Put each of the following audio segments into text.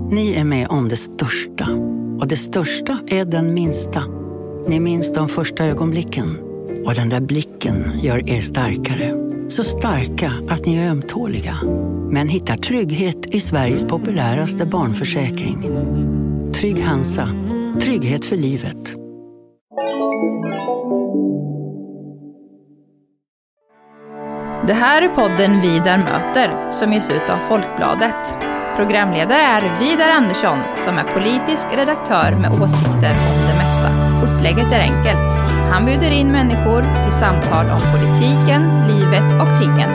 Ni är med om det största. Och det största är den minsta. Ni minns de första ögonblicken. Och den där blicken gör er starkare. Så starka att ni är ömtåliga. Men hittar trygghet i Sveriges populäraste barnförsäkring. Trygg Hansa. Trygghet för livet. Det här är podden Vidar möter som ges ut av Folkbladet. Programledare är Vidar Andersson som är politisk redaktör med åsikter om det mesta. Upplägget är enkelt. Han bjuder in människor till samtal om politiken, livet och tingen.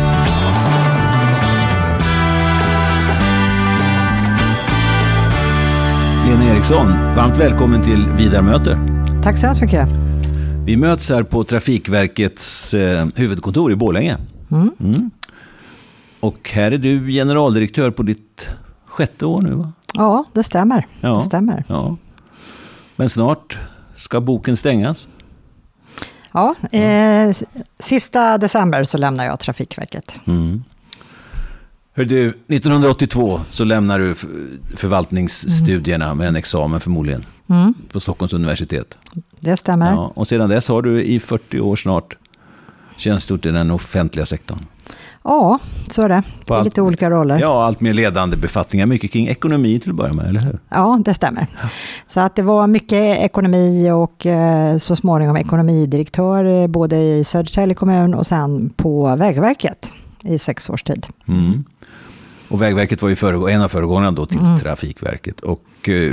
Lena Eriksson, varmt välkommen till Vidar möter. Tack så hemskt mycket. Vi möts här på Trafikverkets huvudkontor i Borlänge. Och här är du generaldirektör på ditt 6:e år nu, va? Ja, det stämmer. Ja, det stämmer. Ja. Men snart ska boken stängas. Ja, sista december så lämnar jag Trafikverket. Hör du, 1982 så lämnar du förvaltningsstudierna med en examen förmodligen på Stockholms universitet. Det stämmer. Ja, och sedan dess har du i 40 år snart tjänstgjort i den offentliga sektorn. Ja, så är det. På lite olika roller. Ja, allt mer ledande befattningar, mycket kring ekonomi till att börja med, eller hur? Ja, det stämmer. Så att det var mycket ekonomi och så småningom ekonomidirektör både i Södertälje kommun och sen på Vägverket i 6 års tid. Och Vägverket var ju en av föregångarna då till Trafikverket. Och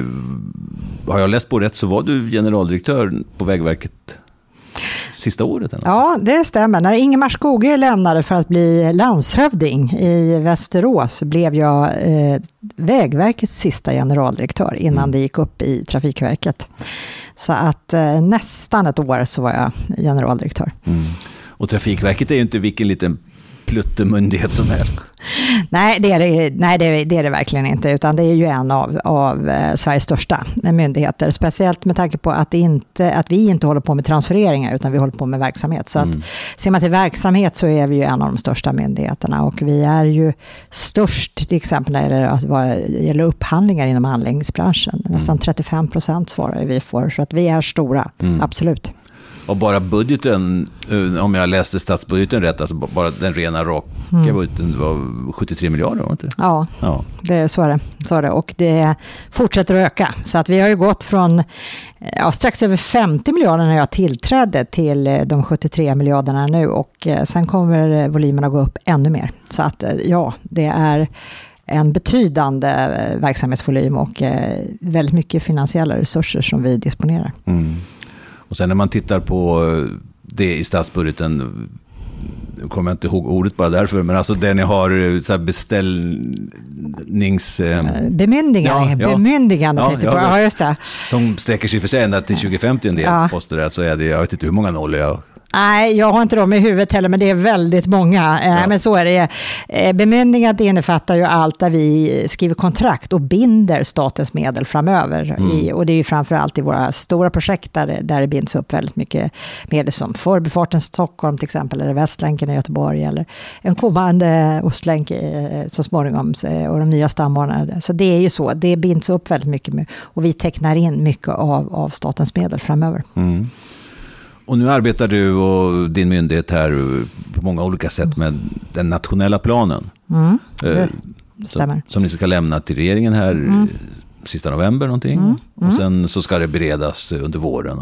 har jag läst på rätt så var du generaldirektör på Vägverket sista året? Eller? Ja, det stämmer. När Ingemar Skoger lämnade för att bli landshövding i Västerås blev jag Vägverkets sista generaldirektör innan det gick upp i Trafikverket. Så att nästan ett år så var jag generaldirektör. Och Trafikverket är ju inte vilken liten pluttemyndighet som helst. Nej, det är det verkligen inte, utan det är ju en av Sveriges största myndigheter, speciellt med tanke på att vi inte håller på med transfereringar utan vi håller på med verksamhet. Så att ser man till verksamhet så är vi ju en av de största myndigheterna och vi är ju störst till exempel när det gäller upphandlingar inom anläggningsbranschen. Nästan 35% svarar vi får, så att vi är stora, absolut. Och bara budgeten, om jag läste statsbudgeten rätt, alltså bara den rena raka budgeten var 73 miljarder, var inte det? Ja. Så är det. Och det fortsätter att öka. Så att vi har ju gått från strax över 50 miljarder när jag tillträdde till de 73 miljarderna nu. Och sen kommer volymerna att gå upp ännu mer. Så att det är en betydande verksamhetsvolym och väldigt mycket finansiella resurser som vi disponerar. Och sen när man tittar på det i statsbudgeten, kommer jag inte ihåg ordet bara därför, men alltså där ni har så här bemyndigande, just det. Som sträcker sig för sig ända till 2050 en del poster där, så är det, jag vet inte hur många nollor jag... Nej, jag har inte dem i huvudet heller, men det är väldigt många. Men så är det. Bemyndigandet innefattar ju allt där vi skriver kontrakt och binder statens medel framöver. Och det är ju framförallt i våra stora projekt där det binds upp väldigt mycket medel som Förbifarten Stockholm till exempel, eller Västlänken i Göteborg, eller en kommande Ostlänk så småningom och de nya stambanorna. Så det är ju så, det binds upp väldigt mycket och vi tecknar in mycket av statens medel framöver. Och nu arbetar du och din myndighet här på många olika sätt med den nationella planen. Som ni ska lämna till regeringen här sista november någonting. Och sen så ska det beredas under våren.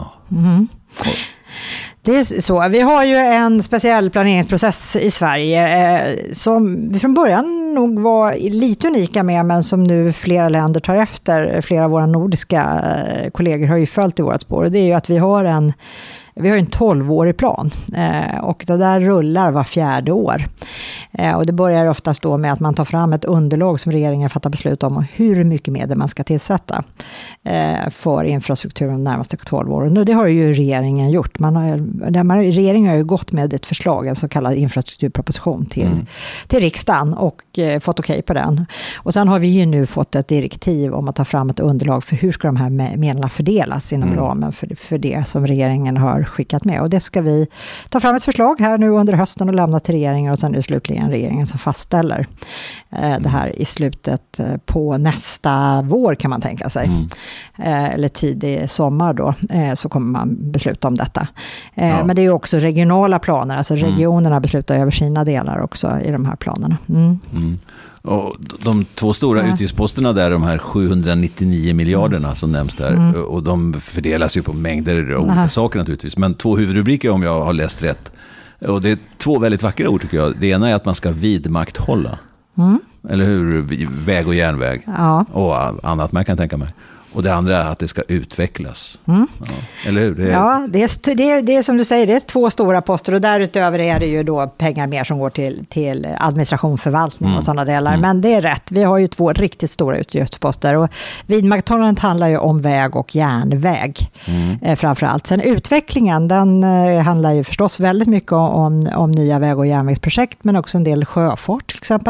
Det är så. Vi har ju en speciell planeringsprocess i Sverige som vi från början nog var lite unika med, men som nu flera länder tar efter. Flera av våra nordiska kollegor har ju följt i vårt spår. Det är ju att vi har en 12-årig plan och det där rullar var 4:e år. Och det börjar oftast då med att man tar fram ett underlag som regeringen fattar beslut om och hur mycket medel man ska tillsätta för infrastrukturen de närmaste 12 åren. Och det har ju regeringen gjort. Regeringen har ju gått med ett förslag, en så kallad infrastrukturproposition till riksdagen och fått okej på den. Och sen har vi ju nu fått ett direktiv om att ta fram ett underlag för hur ska de här medlen fördelas inom ramen för det som regeringen har skickat med. Och det ska vi ta fram ett förslag här nu under hösten och lämna till regeringen, och sen är det slutligen regeringen som fastställer det här i slutet på nästa vår, kan man tänka sig. Eller tidig sommar då, så kommer man besluta om detta. Men det är ju också regionala planer, alltså regionerna beslutar över sina delar också i de här planerna. Och de två stora utgiftsposterna där, de här 799 miljarderna som nämns där, och de fördelas ju på mängder av olika saker naturligtvis, men 2 huvudrubriker om jag har läst rätt. Och det är 2 väldigt vackra ord tycker jag. Det ena är att man ska vidmakthålla. Eller hur? Väg och järnväg. Ja. Och annat man kan tänka mig. Och det andra är att det ska utvecklas. Ja, eller hur? Det är som du säger, det är 2 stora poster, och därutöver är det ju då pengar mer som går till administration, förvaltning och sådana delar. Men det är rätt, vi har ju 2 riktigt stora utgiftsposter, och vidmakthållandet handlar ju om väg och järnväg framförallt. Sen utvecklingen, den handlar ju förstås väldigt mycket om nya väg- och järnvägsprojekt, men också en del sjöfart till exempel.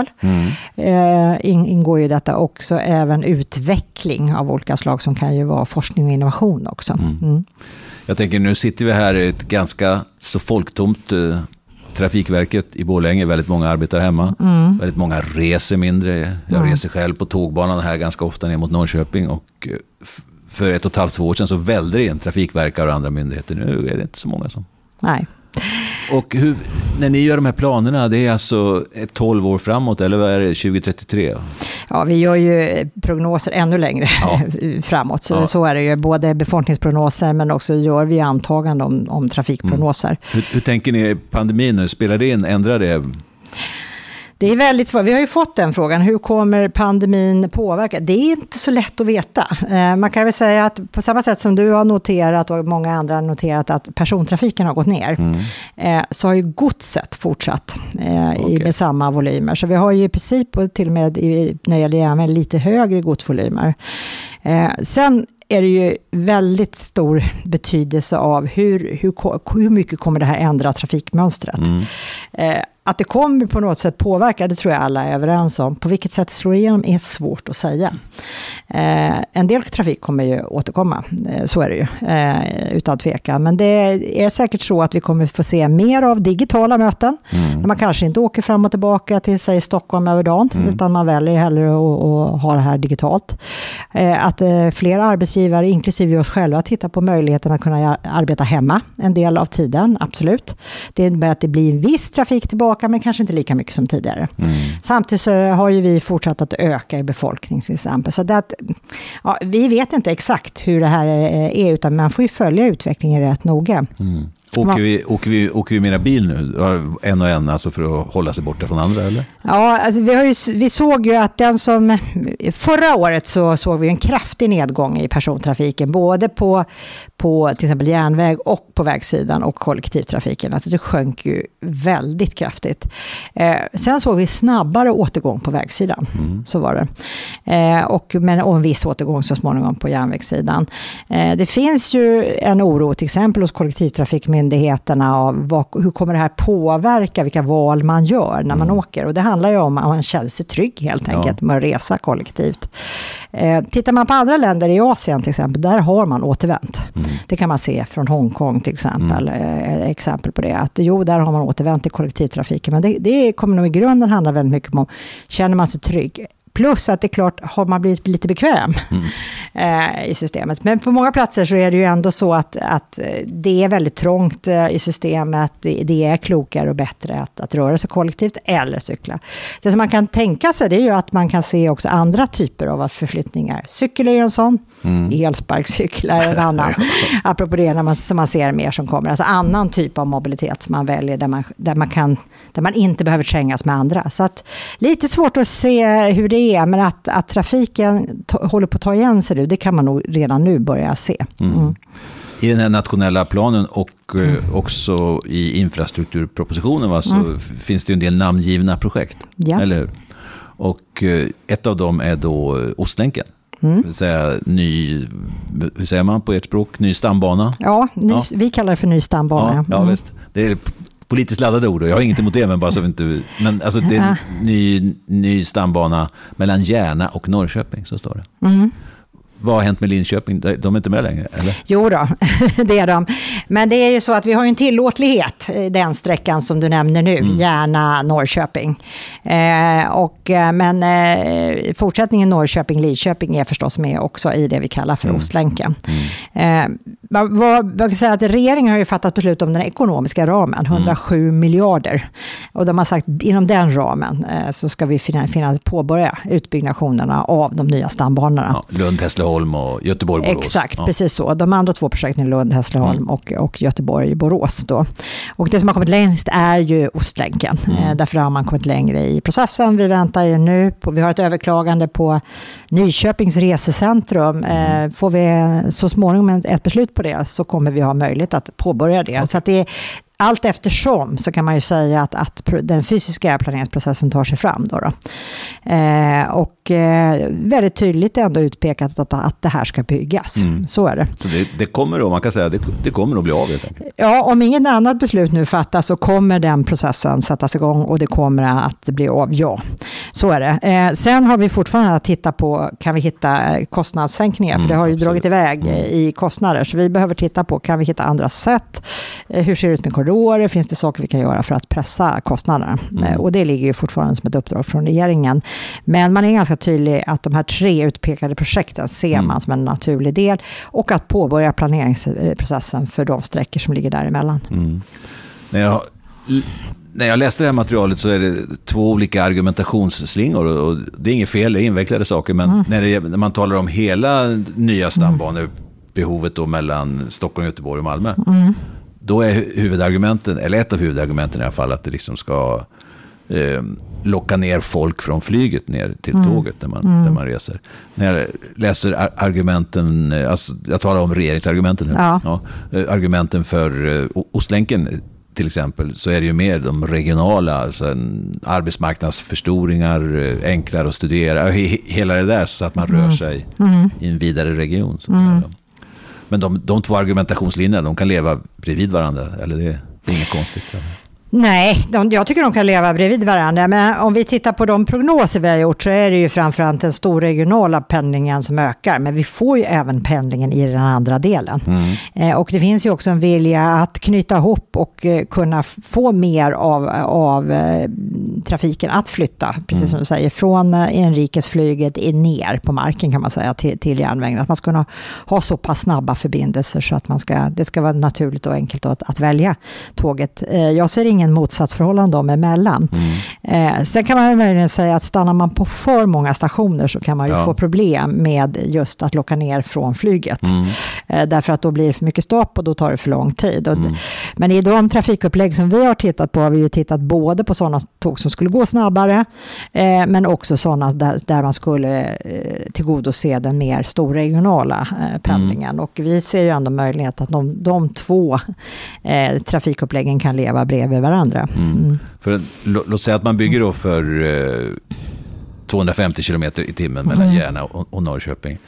Ingår ju detta också, även utveckling av olika slag som kan ju vara forskning och innovation också. Jag tänker, nu sitter vi här i ett ganska så folktomt Trafikverket i Borlänge, väldigt många arbetar hemma, väldigt många reser mindre. Jag reser själv på tågbanan här ganska ofta ner mot Norrköping, och för 1,5-2 år sedan så välde det in trafikverkare och andra myndigheter. Nu är det inte så många som. Nej. Och när ni gör de här planerna, det är alltså 12 år framåt, eller vad är det, 2033? Ja, vi gör ju prognoser ännu längre framåt. Så är det ju, både befolkningsprognoser, men också gör vi antaganden om trafikprognoser. Hur tänker ni pandemin nu? Spelar det in? Ändrar det? Det är väldigt svårt. Vi har ju fått den frågan. Hur kommer pandemin påverka? Det är inte så lätt att veta. Man kan väl säga att på samma sätt som du har noterat och många andra har noterat att persontrafiken har gått ner, så har ju godset fortsatt med samma volymer. Så vi har ju i princip, och till och med när det gäller järnväg, lite högre godsvolymer. Sen är det ju väldigt stor betydelse av hur mycket kommer det här ändra trafikmönstret. Att det kommer på något sätt påverka, det tror jag alla är överens om. På vilket sätt det slår igenom är svårt att säga. En del trafik kommer ju återkomma, så är det ju, utan tvekan. Men det är säkert så att vi kommer få se mer av digitala möten. Där man kanske inte åker fram och tillbaka till sig Stockholm över dagen, utan man väljer hellre att ha det här digitalt. Att flera arbetsgivare, inklusive oss själva, tittar på möjligheten att kunna arbeta hemma en del av tiden, absolut. Det innebär att det blir en viss trafik tillbaka, men kanske inte lika mycket som tidigare. Samtidigt så har ju vi fortsatt att öka i befolkning till exempel. Så att, vi vet inte exakt hur det här är, utan man får ju följa utvecklingen rätt noga. Åker vi mera bil nu? En och en, alltså för att hålla sig borta från andra, eller? Ja, alltså vi såg ju att förra året så såg vi en kraftig nedgång i persontrafiken, både på till exempel järnväg och på vägsidan och kollektivtrafiken. Alltså det sjönk ju väldigt kraftigt. Sen såg vi snabbare återgång på vägsidan. Så var det. Och en viss återgång så småningom på järnvägssidan. Det finns ju en oro till exempel hos kollektivtrafikmyndigheterna av hur kommer det här påverka vilka val man gör när man åker. Och det handlar ju om att man känner sig trygg helt enkelt med att resa kollektivt. Tittar man på andra länder i Asien till exempel, där har man återvänt. Det kan man se från Hongkong till exempel. Exempel på det. Att där har man återvänt i kollektivtrafiken. Men det kommer nog i grunden handla väldigt mycket om, känner man sig trygg. Plus att det är klart, har man blivit lite bekväm i systemet. Men på många platser så är det ju ändå så att det är väldigt trångt i systemet. Det är klokare och bättre att röra sig kollektivt eller cykla. Det som man kan tänka sig, det är ju att man kan se också andra typer av förflyttningar. Cykel är ju en sån. Elsparkcykel är en annan. Apropå det som man ser mer som kommer. Alltså annan typ av mobilitet som man väljer där man inte behöver trängas med andra. Så att lite svårt att se hur det är, men att trafiken håller på att ta igen sig nu, det kan man nog redan nu börja se. I den här nationella planen och också i infrastrukturpropositionen så finns det ju en del namngivna projekt, eller hur? Och ett av dem är då Ostlänken. Det vill säga hur säger man på ert språk? Ny stambana? Ja, vi kallar det för ny stambana. Ja, visst. Det är politiskt laddade ord och jag har inget emot det, men bara så vi inte... Men alltså det är en ny stambana mellan Järna och Norrköping, så står det. vad har hänt med Linköping? De är inte med längre, eller? Jo då, det är de. Men det är ju så att vi har en tillåtlighet i den sträckan som du nämner nu, Järna-Norrköping. Men fortsättningen Norrköping-Lidköping är förstås med också i det vi kallar för Ostlänken. Jag kan säga att regeringen har ju fattat beslut om den ekonomiska ramen, 107 miljarder. Och de har sagt att inom den ramen så ska vi påbörja utbyggnationerna av de nya stambanorna. Ja, Lund, Hässleholm och Göteborg-Borås. Exakt, precis så. De andra 2 projekten är Lund, Hässleholm och Göteborg-Borås då. Och det som har kommit längst är ju Ostlänken. Därför har man kommit längre i processen. Vi väntar ju nu vi har ett överklagande på Nyköpings resecentrum. Får vi så småningom ett beslut på det så kommer vi ha möjlighet att påbörja det. Okay. Så att det är allt eftersom så kan man ju säga att den fysiska planeringsprocessen tar sig fram då. Väldigt tydligt ändå utpekat att det här ska byggas. Så är det. Så det kommer då, man kan säga det kommer att bli av helt enkelt. Ja, om inget annat beslut nu fattas så kommer den processen sättas igång och det kommer att bli av, ja. Så är det. Sen har vi fortfarande att titta på, kan vi hitta kostnadssänkningar? För det har ju dragit iväg i kostnader. Så vi behöver titta på, kan vi hitta andra sätt? Hur ser det ut med korridorer? Finns det saker vi kan göra för att pressa kostnaderna? Och det ligger ju fortfarande som ett uppdrag från regeringen. Men man är ganska tydlig att de här 3 utpekade projekten ser man som en naturlig del och att påbörja planeringsprocessen för de sträckor som ligger däremellan. När jag läste det här materialet så är det 2 olika argumentationsslingor och det är inget fel, det är invecklade saker, men när man talar om hela nya stambanebehovet då mellan Stockholm, Göteborg och Malmö, då är huvudargumenten, eller ett av huvudargumenten i alla fall, att det liksom ska locka ner folk från flyget ner till tåget där man reser. När jag läser argumenten, alltså jag talar om regeringsargumenten nu, argumenten för Ostlänken till exempel, så är det ju mer de regionala, alltså arbetsmarknadsförstoringar, enklare att studera, hela det där, så att man rör sig i en vidare region. Men de 2 argumentationslinjerna, de kan leva bredvid varandra, eller det är inget konstigt. Nej, jag tycker de kan leva bredvid varandra. Men om vi tittar på de prognoser vi har gjort så är det ju framförallt den stora regionala pendlingen som ökar. Men vi får ju även pendlingen i den andra delen. Och det finns ju också en vilja att knyta ihop och kunna få mer av trafiken att flytta, precis som du säger, från inrikesflyget ner på marken kan man säga till järnvägen. Att man ska ha så pass snabba förbindelser så att det ska vara naturligt och enkelt att välja tåget. Jag ser ingen motsatsförhållande dem emellan. Sen kan man möjligen säga att stannar man på för många stationer så kan man ju få problem med just att locka ner från flyget. Därför att då blir det för mycket stopp och då tar det för lång tid. Men i de trafikupplägg som vi har tittat på har vi ju tittat både på sådana tåg som skulle gå snabbare men också sådana där man skulle tillgodose den mer storregionala pendlingen. Och vi ser ju ändå möjlighet att de 2 trafikuppläggen kan leva bredvid varandra. För låt säga att man bygger då för 250 kilometer i timmen mellan Järna och Norrköping.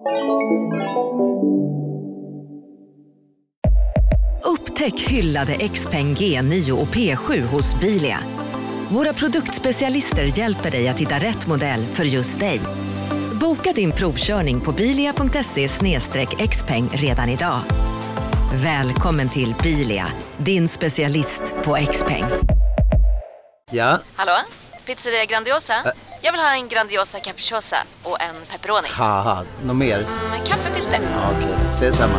Upptäck hyllade XPeng G9 och P7 hos Bilia. Våra produktspecialister hjälper dig att hitta rätt modell för just dig. Boka din provkörning på bilia.se/xpeng redan idag. Välkommen till Bilia, din specialist på XPeng. Ja? Hallå? Pizzeria Grandiosa? Jag vill ha en Grandiosa capriciosa och en pepperoni. Haha, något mer? Kaffefilter. Ja, okej, ses samma.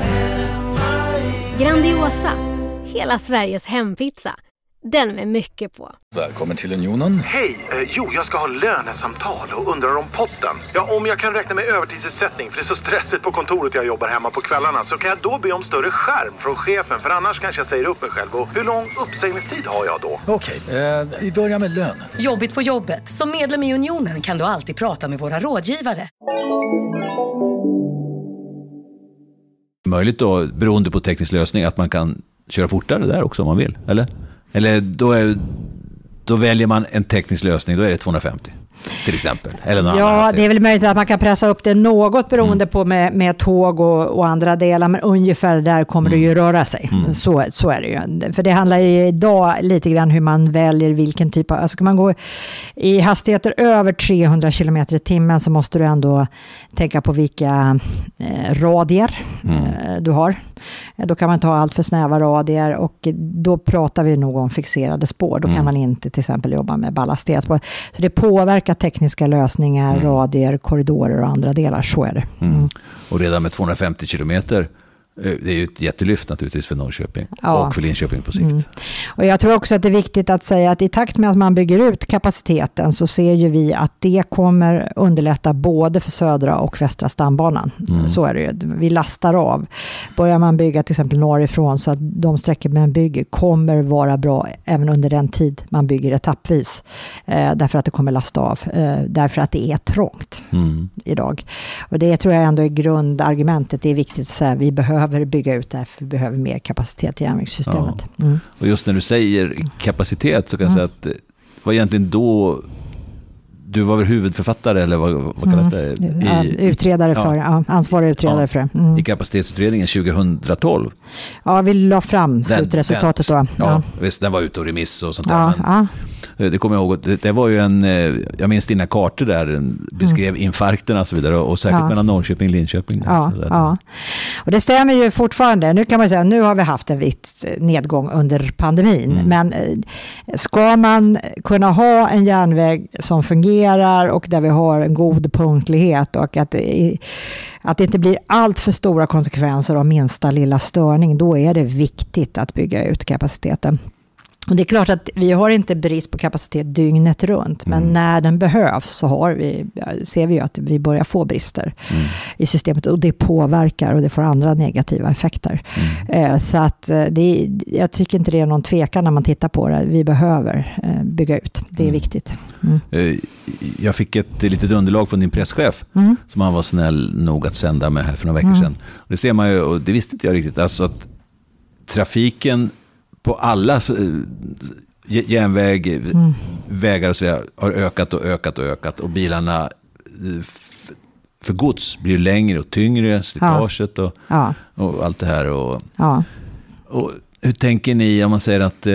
Grandiosa, hela Sveriges hempizza. Den med mycket på. Välkommen till Unionen. Hej, jag ska ha lönesamtal och undrar om potten. Ja, om jag kan räkna med övertidsersättning för det är så stressigt på kontoret jag jobbar hemma på kvällarna, så kan jag då be om större skärm från chefen, för annars kanske jag säger upp mig själv. Och hur lång uppsägningstid har jag då? Okej, vi börjar med lön. Jobbigt på jobbet. Som medlem i Unionen kan du alltid prata med våra rådgivare. Möjligt då, beroende på teknisk lösning, att man kan köra fortare där också om man vill, eller? Eller då väljer man en teknisk lösning, då är det 250. till exempel. Eller någon annan Ja, hastighet. det är väl möjligt att man kan pressa upp det något beroende på med tåg och andra delar, men ungefär där kommer det ju röra sig. Så är det ju. För det handlar ju idag lite grann hur man väljer vilken typ av... Alltså kan man gå i hastigheter över 300 km i timmen så måste du ändå tänka på vilka radier du har. Då kan man ta allt för snäva radier och då pratar vi nog om fixerade spår. Då kan man inte till exempel jobba med ballastspår. Så det påverkar tekniska lösningar, radier, korridorer och andra delar. Så är det. Och redan med 250 kilometer, det är ju ett jättelyft naturligtvis för Norrköping och för Linköping på sikt. Och jag tror också att det är viktigt att säga att i takt med att man bygger ut kapaciteten så ser ju vi att det kommer underlätta både för södra och västra stambanan. Så är det ju. Vi lastar av. Börjar man bygga till exempel norrifrån så att de sträckor man bygger kommer vara bra även under den tid man bygger etappvis. Därför att det kommer lasta av. Därför att det är trångt idag. Och det tror jag ändå är grundargumentet. Det är viktigt att säga vi behöver bygga ut det, för vi behöver mer kapacitet i järnvägssystemet. Och just när du säger kapacitet så kan jag säga att var egentligen då du var väl huvudförfattare eller vad kallas det? Utredare för, ansvarig utredare för det. I kapacitetsutredningen 2012. Ja, vi la fram slutresultatet då. Ja, visst, den var ute och remiss och sånt där. Men det kommer jag ihåg, det var ju jag minns dina kartor där, beskrev infarkterna och så vidare, och säkert mellan Norrköping och Linköping. Och det stämmer ju fortfarande. Nu kan man säga, nu har vi haft en viss nedgång under pandemin, men ska man kunna ha en järnväg som fungerar och där vi har en god punktlighet och att det inte blir allt för stora konsekvenser av minsta lilla störning, då är det viktigt att bygga ut kapaciteten. Och det är klart att vi har inte brist på kapacitet dygnet runt, men när den behövs så ser vi ju att vi börjar få brister i systemet, och det påverkar och det får andra negativa effekter. Så att jag tycker inte det är någon tvekan när man tittar på det. Vi behöver bygga ut. Det är viktigt. Jag fick ett litet underlag från din presschef som han var snäll nog att sända med här för några veckor sedan. Och det ser man ju, och det visste inte jag riktigt, alltså att trafiken på alla järnväg, vägar och så vidare har ökat och bilarna för gods blir längre och tyngre, slitaget och allt det här. Och hur tänker ni om man säger att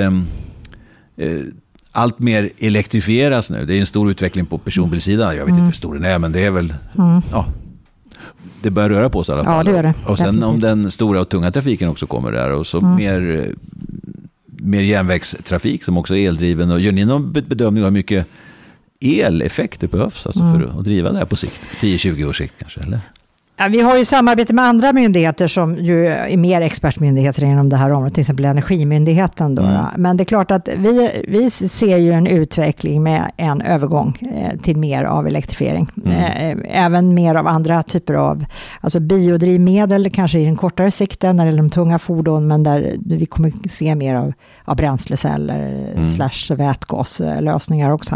allt mer elektrifieras nu? Det är en stor utveckling på personbilsidan. Jag vet inte hur stor den är, men det är väl det börjar röra på sig i alla fall. Ja, det gör det. Och sen definitivt. Om den stora och tunga trafiken också kommer där, och så mer järnvägstrafik som också är eldriven. Och gör ni någon bedömning av hur mycket eleffekter behövs alltså för att driva det här på sikt? 10-20 års sikt kanske, eller? Ja, vi har ju samarbete med andra myndigheter som ju är mer expertmyndigheter inom det här området, till exempel Energimyndigheten. Då. Men det är klart att vi ser ju en utveckling med en övergång till mer av elektrifiering. Även mer av andra typer av, alltså biodrivmedel kanske i den kortare sikten när det gäller de tunga fordon, men där vi kommer se mer av bränsleceller / vätgaslösningar också.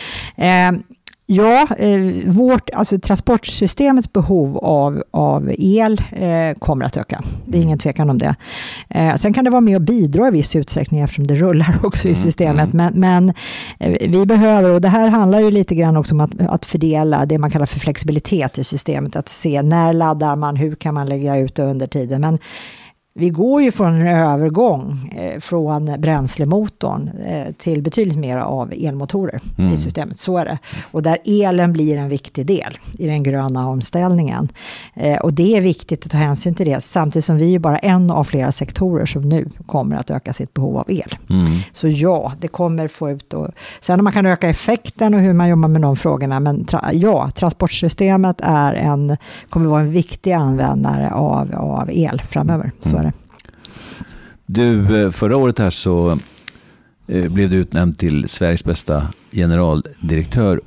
Ja, alltså transportsystemets behov av el kommer att öka. Det är ingen tvekan om det. Sen kan det vara med och bidra i viss utsträckning eftersom det rullar också i systemet. Men vi behöver, och det här handlar ju lite grann också om att fördela det man kallar för flexibilitet i systemet. Att se när laddar man, hur kan man lägga ut det under tiden. Men vi går ju från en övergång från bränslemotorn till betydligt mer av elmotorer i systemet. Så är det. Och där elen blir en viktig del i den gröna omställningen. Och det är viktigt att ta hänsyn till det. Samtidigt som vi är bara en av flera sektorer som nu kommer att öka sitt behov av el. Så ja, det kommer få ut. Sen om man kan öka effekten och hur man jobbar med de frågorna. Men transportsystemet kommer vara en viktig användare av el framöver. Så är det. Du, förra året här så blev du utnämnd till Sveriges bästa generaldirektör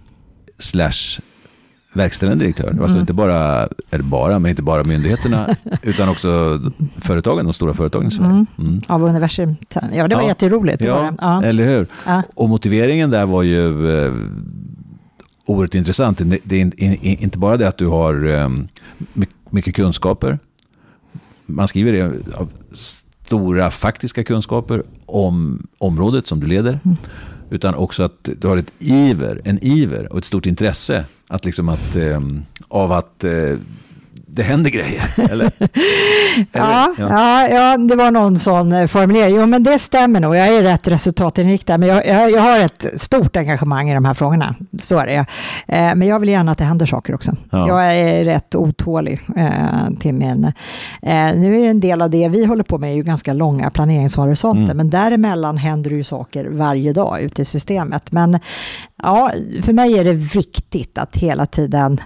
/ verkställande direktör. Det var alltså inte bara myndigheterna utan också företagen, de stora företagen i Sverige. Av universum. Ja, det var jätteroligt. Ja, eller hur? Ja. Och motiveringen där var ju oerhört intressant. Det är inte bara det att du har mycket kunskaper. Man skriver det av stora faktiska kunskaper om området som du leder. utan också att du har en iver och ett stort intresse att liksom av att det händer grejer, eller? Ja, det var någon sån formulering. Jo, men det stämmer nog. Jag är rätt resultatinriktad, men jag har ett stort engagemang i de här frågorna. Så är det. Men jag vill gärna att det händer saker också. Ja. Jag är rätt otålig till min... Nu är en del av det vi håller på med är ju ganska långa planeringshorisonter, men däremellan händer ju saker varje dag ute i systemet. Men ja, för mig är det viktigt att hela tiden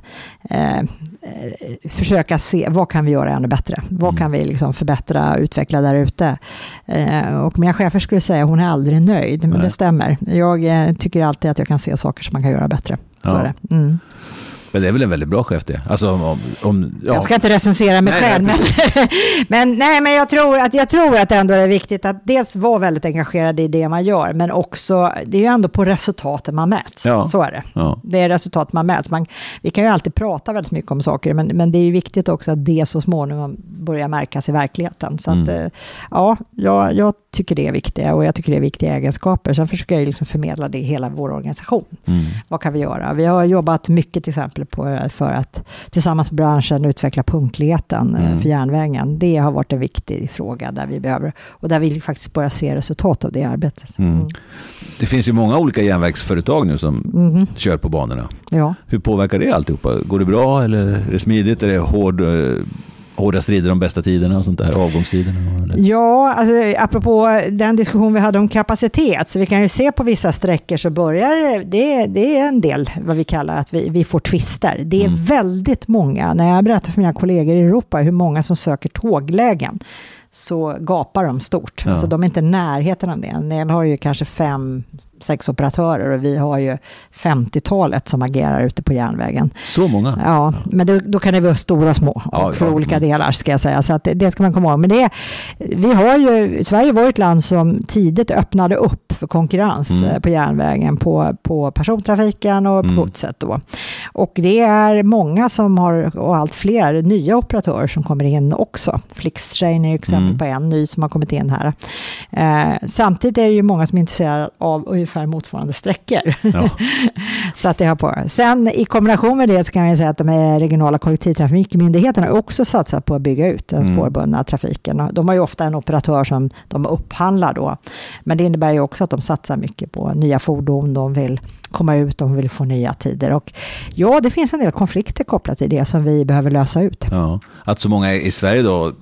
försöka se vad kan vi göra ännu bättre. Vad kan vi liksom förbättra och utveckla där ute. Och mina chefer skulle säga hon är aldrig nöjd, men det stämmer. Jag tycker alltid att jag kan se saker som man kan göra bättre. Så är det. Mm. Men det är väl en väldigt bra chef det. Alltså Jag ska inte recensera mig själv. Men jag tror att det ändå är viktigt att dels vara väldigt engagerad i det man gör. Men också, det är ju ändå på resultaten man mäts. Ja. Så är det. Ja. Det är resultat man mäts. Vi kan ju alltid prata väldigt mycket om saker. Men det är ju viktigt också att det så småningom börjar märkas i verkligheten. Så att, jag tycker det är viktigt. Och jag tycker det är viktiga egenskaper. Sen försöker jag liksom förmedla det i hela vår organisation. Vad kan vi göra? Vi har jobbat mycket till exempel för att tillsammans med branschen utveckla punktligheten för järnvägen. Det har varit en viktig fråga där vi behöver, och där vi faktiskt börjar se resultat av det arbetet. Det finns ju många olika järnvägsföretag nu som kör på banorna. Ja. Hur påverkar det alltihopa? Går det bra eller är det smidigt? Är det hårda strider om bästa tiderna och sånt där, avgångstiderna? Eller? Ja, alltså, apropå den diskussion vi hade om kapacitet, så vi kan ju se på vissa sträckor så börjar det är en del vad vi kallar att vi får twister. Det är väldigt många, när jag berättar för mina kollegor i Europa hur många som söker tåglägen, så gapar de stort. Ja. Alltså, de är inte i närheten av det. En del har ju kanske 5-6 operatörer och vi har ju 50-talet som agerar ute på järnvägen. Så många? Ja, men då kan det vara stora och små för olika delar ska jag säga. Så att det ska man komma ihåg. Men Sverige var ett land som tidigt öppnade upp för konkurrens på järnvägen, på persontrafiken och på godset då. Och det är många som har, och allt fler nya operatörer som kommer in också. Flixtrain är exempel på en ny som har kommit in här. Samtidigt är det ju många som är intresserade av ungefär motsvarande sträckor. Ja. Så att det har på. Sen i kombination med det så kan jag säga att de regionala kollektivtrafikmyndigheterna också satsat på att bygga ut den spårbundna trafiken. De har ju ofta en operatör som de upphandlar då. Men det innebär ju också att de satsar mycket på nya fordon. De vill komma ut, de vill få nya tider. Och ja, det finns en del konflikter kopplat till det som vi behöver lösa ut. Ja, att så många i Sverige då,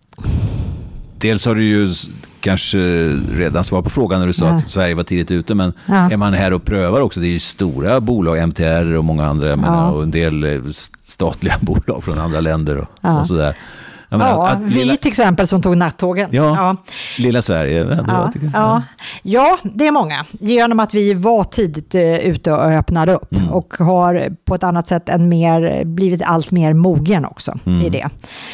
dels har du ju kanske redan svar på frågan när du sa att Sverige var tidigt ute, men är man här och prövar också? Det är ju stora bolag, MTR och många andra, och en del statliga bolag från andra länder och sådär. Vi till exempel som tog nattågen. Ja. Lilla Sverige. Ja, det är många. Genom att vi var tidigt ute och öppnade upp och har på ett annat sätt blivit allt mer mogen också i det.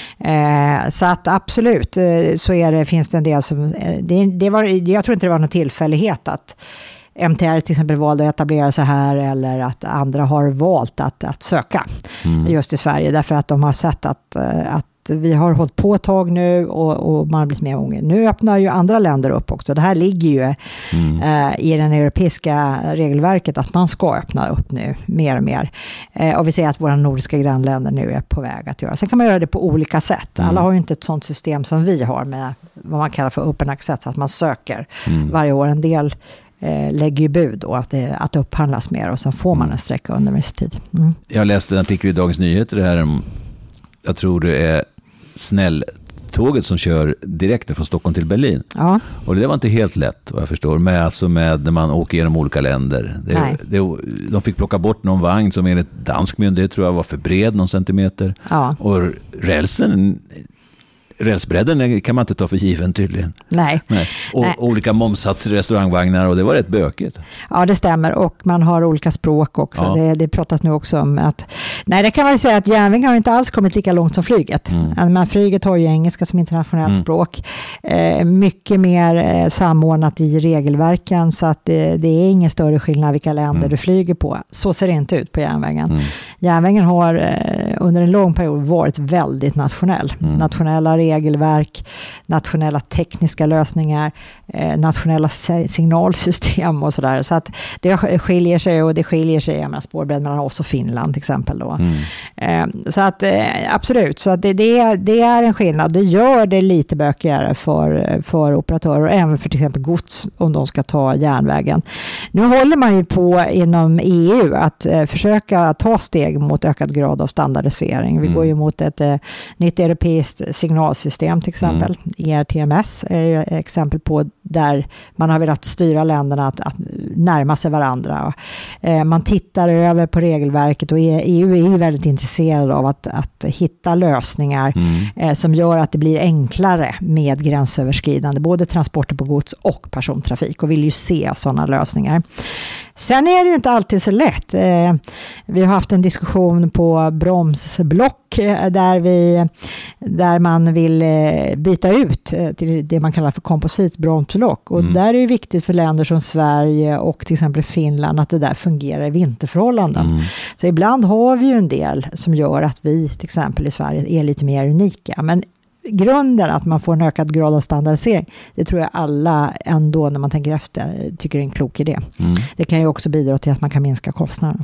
Så att absolut så finns det en del som... jag tror inte det var någon tillfällighet att MTR till exempel valde att etablera sig här, eller att andra har valt att söka just i Sverige, därför att de har sett att vi har hållit på ett tag nu och man har blivit mer unga. Nu öppnar ju andra länder upp också. Det här ligger ju i den europeiska regelverket att man ska öppna upp nu mer och mer. Och vi ser att våra nordiska grannländer nu är på väg att göra. Sen kan man göra det på olika sätt. Alla har ju inte ett sånt system som vi har med vad man kallar för open access, att man söker varje år. En del lägger ju bud då att det upphandlas mer och så får man en sträcka under viss tid. Jag läste en artikel i Dagens Nyheter det här, jag tror det är snälltåget som kör direkt från Stockholm till Berlin. Ja. Och det var inte helt lätt, vad jag förstår, med när man åker genom olika länder. De fick plocka bort någon vagn som enligt dansk myndighet tror jag var för bred någon centimeter. Ja. Och rälsbredden kan man inte ta för given tydligen. Nej. Och olika momsatser i restaurangvagnar, och det var rätt bökigt. Ja, det stämmer. Och man har olika språk också. Ja. Det pratas nu också om att... Nej, det kan man ju säga att järnvägen har inte alls kommit lika långt som flyget. Men flyget har ju engelska som internationellt språk. Mycket mer samordnat i regelverken, så att det är ingen större skillnad vilka länder du flyger på. Så ser det inte ut på järnvägen. Järnvägen har under en lång period varit väldigt nationell. Nationella regelverk, nationella tekniska lösningar, nationella signalsystem och sådär. Så att det skiljer sig, och det skiljer sig, jag menar, spårbredd mellan oss och Finland till exempel då. Så att absolut, så att det är en skillnad. Det gör det lite bökigare för operatörer, och även för till exempel gods om de ska ta järnvägen. Nu håller man ju på inom EU att försöka ta steg mot ökad grad av standardisering. Vi går ju mot ett nytt europeiskt signalsystem till exempel. ERTMS är ett exempel på där man har velat styra länderna att närma sig varandra. Man tittar över på regelverket, och EU är ju väldigt intresserad av att hitta lösningar som gör att det blir enklare med gränsöverskridande, både transporter på gods och persontrafik, och vill ju se sådana lösningar. Sen är det ju inte alltid så lätt. Vi har haft en diskussion på bromsblock där man vill byta ut till det man kallar för kompositbromsblock. Och där är det viktigt för länder som Sverige och till exempel Finland att det där fungerar i vinterförhållanden. Så ibland har vi ju en del som gör att vi till exempel i Sverige är lite mer unika. Men grunden att man får en ökad grad av standardisering, det tror jag alla ändå när man tänker efter tycker är en klok idé. Det kan ju också bidra till att man kan minska kostnaderna.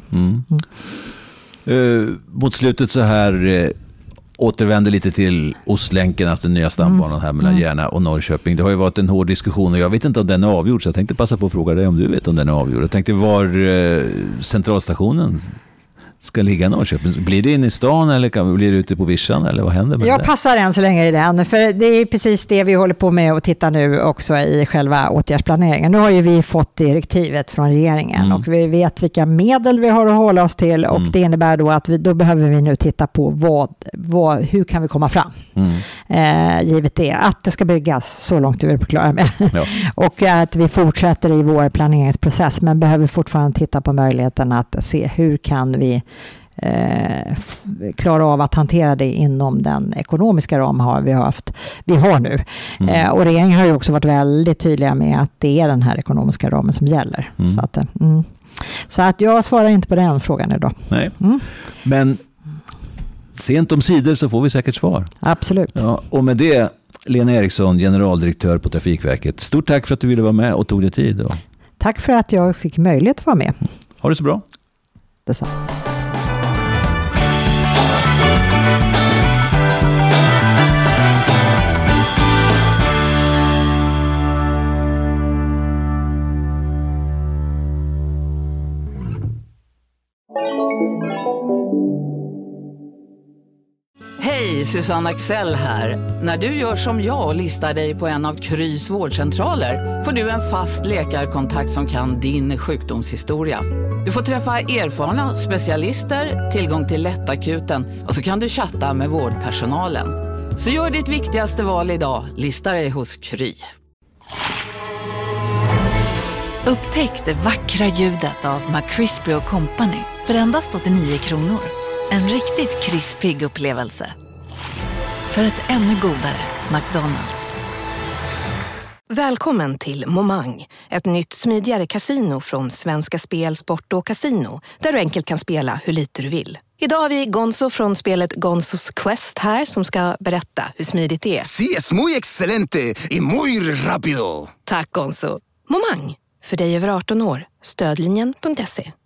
Mot slutet så här återvänder lite till Ostlänken, alltså den nya stambanan här mellan Järna och Norrköping. Det har ju varit en hård diskussion, och jag vet inte om den är avgjord, så jag tänkte passa på att fråga dig om du vet om den är avgjord. Jag tänkte, var centralstationen ska ligga i Norrköping? Blir det in i stan, eller blir det ute på vischan, eller vad händer med det? Jag passar än så länge i den, för det är precis det vi håller på med och titta nu också i själva åtgärdsplaneringen. Nu har ju vi fått direktivet från regeringen och vi vet vilka medel vi har att hålla oss till, och det innebär då att då behöver vi nu titta på hur kan vi komma fram? Givet det, att det ska byggas, så långt är vi på klara med. Och att vi fortsätter i vår planeringsprocess, men behöver fortfarande titta på möjligheten att se hur kan vi klara av att hantera det inom den ekonomiska ram vi har nu. Och regeringen har ju också varit väldigt tydliga med att det är den här ekonomiska ramen som gäller. Så att jag svarar inte på den frågan idag. Nej. Men sent om sidor så får vi säkert svar. Absolut. Ja, och med det, Lena Eriksson, generaldirektör på Trafikverket. Stort tack för att du ville vara med och tog dig tid. Tack för att jag fick möjlighet att vara med. Ha det så bra. Detsamma. Hej, Susanne Axel här. När du gör som jag och listar dig på en av Krys vårdcentraler får du en fast läkarkontakt som kan din sjukdomshistoria. Du får träffa erfarna specialister, tillgång till lättakuten och så kan du chatta med vårdpersonalen. Så gör ditt viktigaste val idag, lista dig hos Kry. Upptäck det vackra ljudet av McCrispy & Company för endast 89 kronor. En riktigt krispig upplevelse. För ett ännu godare McDonald's. Välkommen till Momang, ett nytt smidigare casino från Svenska Spel, Sport och Casino, där du enkelt kan spela hur lite du vill. Idag har vi Gonzo från spelet Gonzos Quest här som ska berätta hur smidigt det är. Sí, es muy excelente y muy rápido. Tack Gonzo. Momang, för dig över 18 år. Stödlinjen.se.